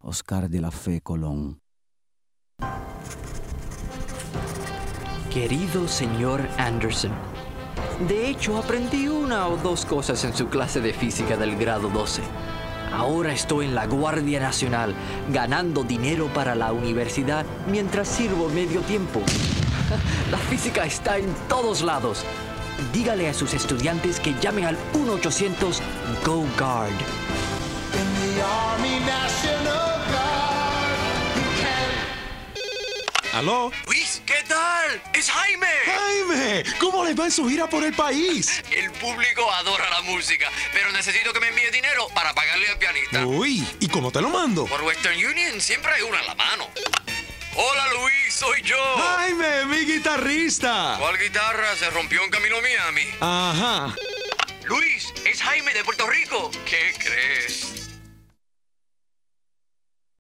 Oscar de la Fe Colón. Querido señor Anderson, de hecho aprendí una o dos cosas en su clase de física del grado 12. Ahora estoy en la Guardia Nacional, ganando dinero para la universidad mientras sirvo medio tiempo. La física está en todos lados. Dígale a sus estudiantes que llamen al 1-800-GO-GUARD. ¿Aló? Luis, ¿qué tal? ¡Es Jaime! ¡Jaime! ¿Cómo les va en su gira por el país? El público adora la música, pero necesito que me envíe dinero para pagarle al pianista. Uy, ¿y cómo te lo mando? Por Western Union siempre hay una en la mano. Hola, Luis, soy yo. ¡Jaime, mi guitarrista! ¿Cuál guitarra se rompió en camino a Miami? Ajá. Luis, es Jaime de Puerto Rico. ¿Qué crees?